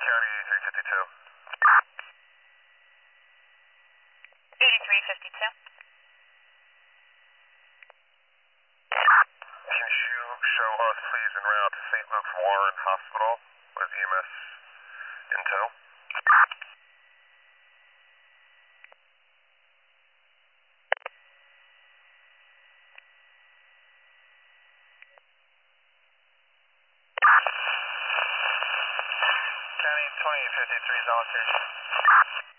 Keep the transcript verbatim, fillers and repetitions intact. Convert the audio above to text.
County eighty-three fifty-two. eighty-three fifty-two. Can you show us, please, en route to Saint Luke's Warren Hospital with E M S in tow? County twenty fifty-three is on location.